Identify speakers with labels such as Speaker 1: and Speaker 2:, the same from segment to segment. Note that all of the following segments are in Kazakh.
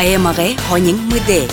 Speaker 1: Аймагай хонин мыде.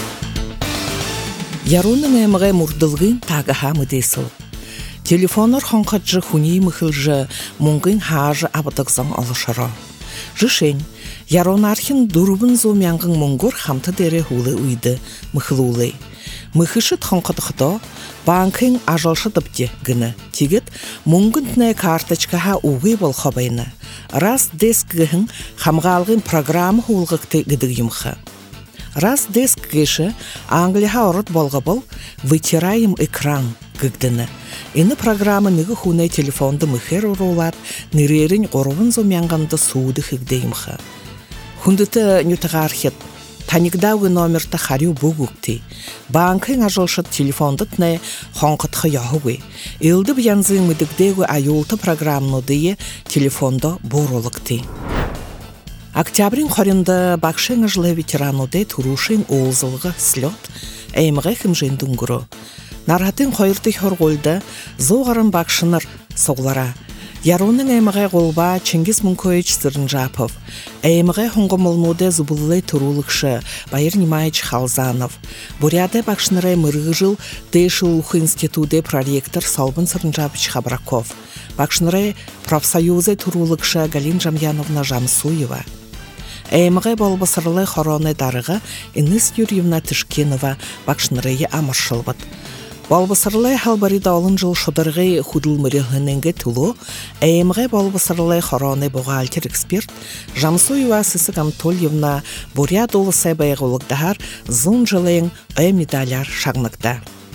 Speaker 2: Ярунын аймагай мурдылгын тагаха мыдесыл. Телефонор хонқаджы хуни мыхылжы мунгын хажы абадықсан алышара. Жышень, Ярунархин дурбын зомянгын мунгур хамты дере хулы уйды мыхылулы. Мыхышыт хонқадықыда банкын ажалшы дыпте гыны. Тегет мунгынтная карточкаха уғы бол хабайны. Раз деск гыхын хамғалғын программы хулғыкты гыдығымхы. Раз деск гышы Англияға орыт болға бол вытираем экран гыгдыны. Ины программы ныгы хунай телефонды мыхер урулар, нырерін қорывын зомянғанды суды хыгдеймхы. Хундыты нютығархет. Танигдауғы номерті харю бұгукти. Банкын ажылшыт телефондытны хонқытқы яхуғы. Илді бянзын мүдігдегі айолты программнудые телефонда боролыкти. Октябрин хоринды бақшын жылы ветерануды турушын олзылғы слет әйміғі хімжен дүнгірі. Нархатын қойырды хорғолды зоғарын бақшыныр соғлара. Ярунын әйміғі қолба Чингис Мункоевич Сырынжапов, әйміғі хоңғымылнуды зубылы турулықшы Байыр Немаевич Халзанов, Буряды бақшыныры мырғы жыл Дэшыл ұқы институты проректор Салбын Сырынжапович Хабраков, бақшыныры профсоюзы турулықшы Галин Жамьяновна Жамсуева. Әйміғі болбысырлы хороны дарығы Инес Юрьевна Тышкенова бақшыныры амыршылбыд. Балбысырлы халбарида олын жыл шыдырғы худылмырығыныңғы тұлу, әйімғі балбысырлы хороны бұғалтер эксперт Жамсуева Сысық Анатольевна Бурят олысы байғылықтағар зын жылың әй медаляр шағнықта.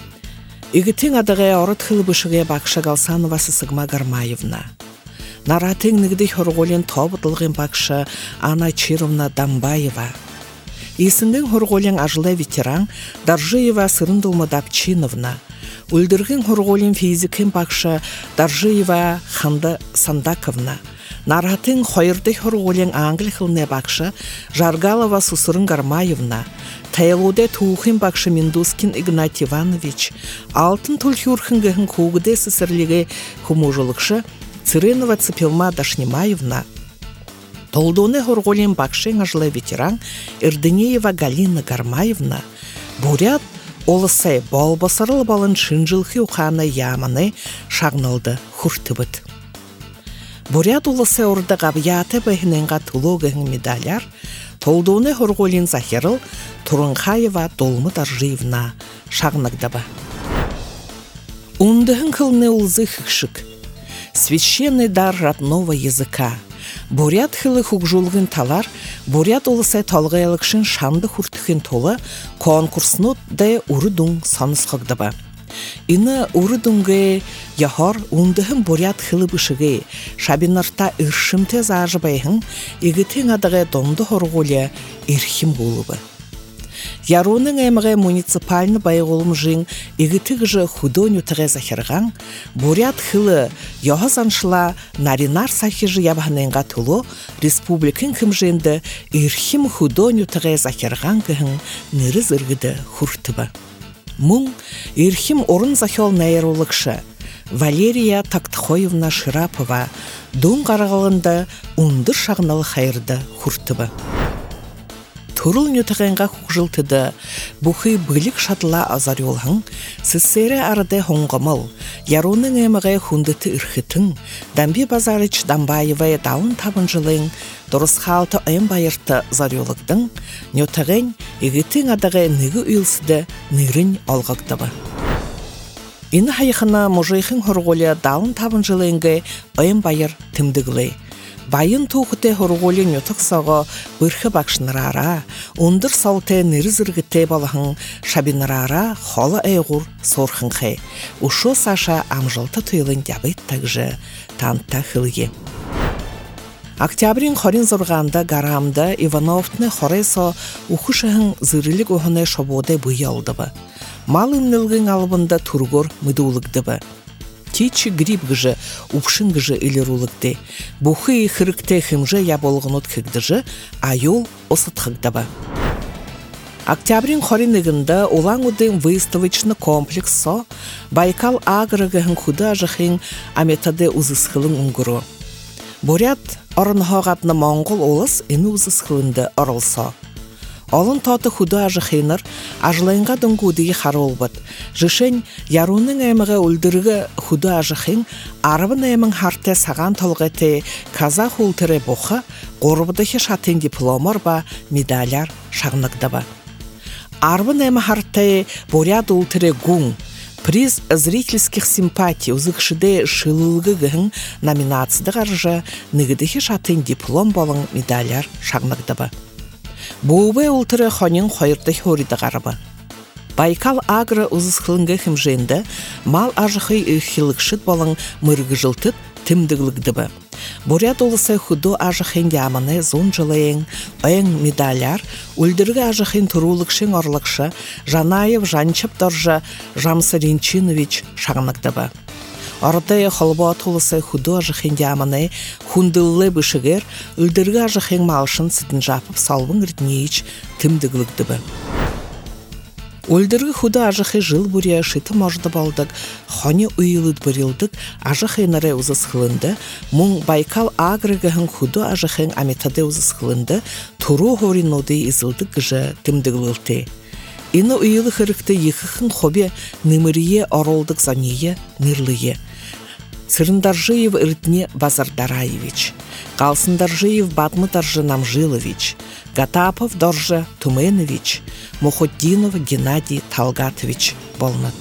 Speaker 2: Үгітің адығы орыт хылбышығы бақшы Галсанова Сысығма Гармаевна. Наратың нігді хорғолен тобытылғын бақшы Анна Чировна Дамбаева. Исіңдің хорғолен ажылы ветеран Даржиева Сырындылма Дапчиновна. Үлдіргін хорғолен физикін бақшы Даржиева Ханды Сандаковна. Нархатын қойырды хорғолен аңғыл қылны бақшы Жаргалова Сусырын Гармаевна. Тайлуде туғын бақшы Миндускин Игнат Иванович. Алтын тұлхюрхын ғын қоғыды сісірлігі хумужылықшы Циренова Цепелма Дашнимаевна. Толдоны хорголен бақшын ажылы ветеран Эрденеева Галина Гармаевна. Бурят олысы болбасырыл балын шынжылхи ұқаны яманы шағнылды хұртыбыд. Бурят олысы орды ғабияты бәйіненға тұлуғын медаляр Толдоны хорголен Захирыл Турынхаева Долмы Даржиевна шағнығдабы. Ундығын қылны ұлзы хықшық. Священный дар родного языка. Бурят хылы хугжулгын талар, бурят олысы талғайлықшын шанды хуртықын толы конкурсну да урыдың санысқығдыба. Ины урыдыңғы яхар ундығын бурят хылы бішігі шабинарта үршімте зажы байхын егітен адығы донды хорғолы ирхим ғолыбы. Ярунын әміғі муниципальны байғолым жың егітігі жы худоню тіғі захирған, бурят хылы яғызаншыла наринар сахижы ябғаныңға тұлы республикын кімженді ирхим худоню тіғі захирған кіхін нірі зіргіді хұртыбы. Мұң ирхим орын захил найролықшы Валерия Тактхоевна Ширапова дұн қарағылында ұнды шағналы қайырды хұртыбы. Турул нютағанға құқжылтыды, бұхы бұлік шатыла азар олғын, сіздері арады хоңғымыл, Ярунын әміғай хундыты үрхітін, Дамби Базарыч Дамбаевай даун табын жылың, дұрыс қалты әм байырты зарелықтың, нютағын егітің адығы нүгі үйілсіді нүрін алғақтабы. Ині хайықына мұжайқын хорғолы даун табын жылыңғы әм байыр тімдігілі. Байын туғыты хорғолы нютық сағы бірхі бақшынырара, ондыр салты нірізіргіте балығын шабинырара қолы әйғыр сорхынқы. Ұшы саша амжылты тұйылын дябыт тәгжі танта хылге. Октябрин хорин зорғанда гарамда Ивановтны хорайса ұқышығын зырылық оғыны шабуды бұйалдыбы. Мал үнілгін алыбында тұрғыр мүдулығдыбы. Тичи гриб гыжы, упшын гыжы илерулыкты. Бухы и хырыкты хымжы яболғынут кігдіжі, айол осытхыгдабы. Октябрин хоринығында олан удын выставочный комплекс Байкал агрығығын худы ажықын аметады ұзысқылың ұңгыру. Бурят орынхоғатны Моңғол олыс ені ұзысқылынды орылса. Олын тоты худу ажыхейныр, ажылайынға дұңгудығы қары олбыд. Жышын, яруның әмігі үлдірігі худу ажыхейн, арыбын әмін харте саған толғеті казах ұлтыры бұқы, ғорбыдығы шатын дипломар ба, медаляр шағынықды ба. Арыбын әмі харте бурят ұлтыры гуң, приз зрительских симпатий узыкшыде шылылғы гіхін номинацияды қаржы нігідігі шатын диплом болың медаляр шағынықды ба. Буубе ултыры хонин хойырды хориды қарыбы. Байкал агры ұзысқылынғы хімженді мал ажықы үйхилікшіт болың мұрғы жылтыт тімдіглігді бі. Бурят олысы худу ажықын яманы зон жылайын, өйін медаляр, үлдіргі ажықын тұрулықшын орлықшы Жанаев Жанчып доржы Жамсы Ринчинович шағынықды бі. Ордая холбот олысы худу ажықын яманы хундылы бішігер үлдіргі ажықын малшын сідін жапып салбың үрдінейіч тімдіглігді бі. Өлдіргі худы ажықы жыл бұрия шыты можды балдық, хоне ұйылыд бұрылдық ажықынары ұзысқылынды, мұң Байкал агрығығын худы ажықын аметады ұзысқылынды, тұру хориноды изылдық гыжы тімдіглілті. Ині ұйылы қырықты екіхін хобе нымырие оролдық зание нырлые. Цырындаржиев Ирдне Базардараевич, Қалсындаржиев Батмытаржы Намжилович, Гатапов Доржы Туменович, Мухуддинов Геннадий Талгатович болнат.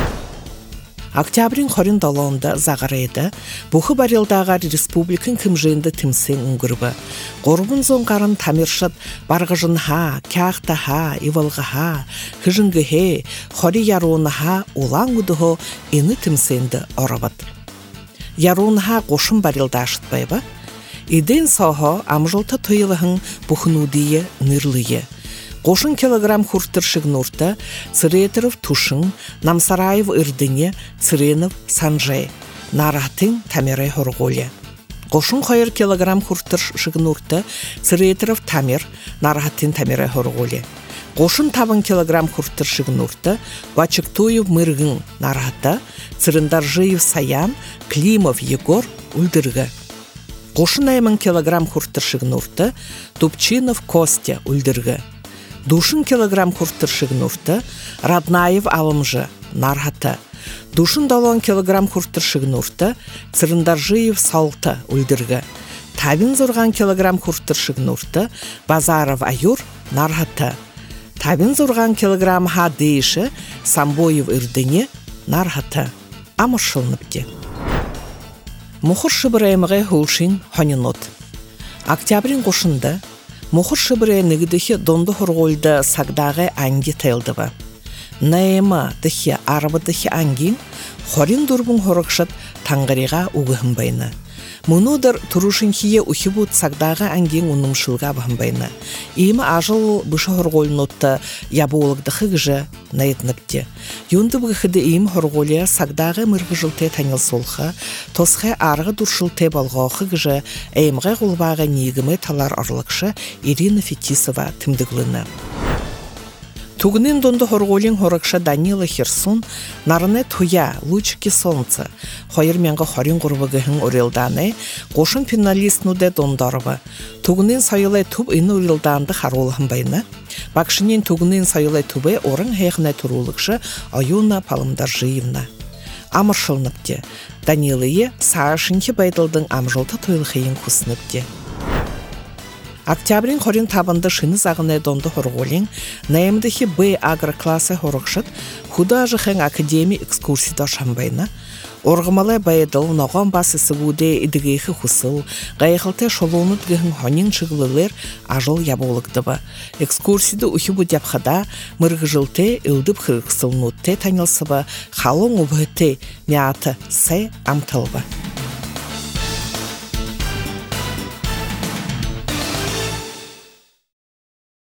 Speaker 2: Октябрин хорин долонда зағарайды, бұхы барелдағар республикын кімжейінді тімсен үңгірбі. Ғорбын зоңғарын тамиршыт барғыжын ха, кяқта ха, ивалғы ха, хыжыңғы хе, хори яруыны ха, улаң үдіғо ені тімсенді орабыд. Яруынға қошын барелді ашытпай ба? Иден соғы амжылты тойылығын бұхынудие нырлые. Қошын килограмм хуртыршыг нұрты, Цыретеров Тушын, Намсараев Ирдыне, Цыренов Санжай, Наратын Тамирай Хорголе. Қошын қойыр килограмм хуртыршыг нұрты, Цыретеров Тамир, Наратын Тамирай Хорголе. Қошын табын килограмм хуртыршыг нұрты, Вачыктуев Мыргын Нараты, Цырындаржиев Саян, Климов Егор Үлдіргі. Қошын аймын килограмм хуртыршыг нұрты, Тупчинов Костя Үлдіргі. Душын килограмм хуртыршыг нұрты, Раднаев Алымжы Нараты. Душын долон килограмм хуртыршыг нұрты, Цырындаржиев Салты Үлдіргі. Табин зұрған килограмм хуртыршыг нұрты, Базаров Аюр Нараты. Табин зұрған килограмм ха дейші, Самбоев Ирдыне Нараты. Амыршылныпте. Мұхыр шыбыраймығы хулшин хонинот. Октябрин қошында мұхыр шыбырай нігідіхі донды хорғолды сағдағы анги тайлды ба. Найыма діхі арабы діхі ангин хорин дұрбың хорықшыт таңғыриға уғығын байны. Мұнудыр тұрушынхие ухибут сағдағы ангин ұнымшылға бағын байны. Иймі ажыл бұшы хорғолынотты ябуылығдықы ғыжы найытныпте. Юнды бұғыды ийім хорғолия сағдағы мұрғыжылты таңыл солға, тосқай арғы дұршылты балғауқы ғыжы әйімғай ғолбағы негімі талар орлықшы Ирина Фетисова тімдігліні. Тугнын донды хорголин хорықша Данила Херсон, нарыны туя, лучики солнца, хойырменгі хорин ғұрбығығын өрелданы, қошын финалист нуде дондарыбы. Тугнын сайылай туб ині өрелданды харолығын байны. Бақшынен тугнын сайылай тубы орын хейхіне тұрулықшы Аюна Палымдаржиевна. Амыршылныпте. Данилые саашынки байдылдың амжылты тойлықайын құсыныпте. Октябрин хорин табынды шыны зағыны донды хорголин, наемдіхі Б агрокласы хорықшыт, худа ажықын академия экскурсида шамбайны, орғымалай байдыл ноған басысы бұде идігейхі хусыл, ғайықылты шолуынут гіхін хонин шығылылыр ажыл яболықты ба. Экскурсида ұхи бұд япқада мұрғыжылты үлдіп қырықсылнутты танылсы ба, қалың ұбыты мяты сәй амтыл ба.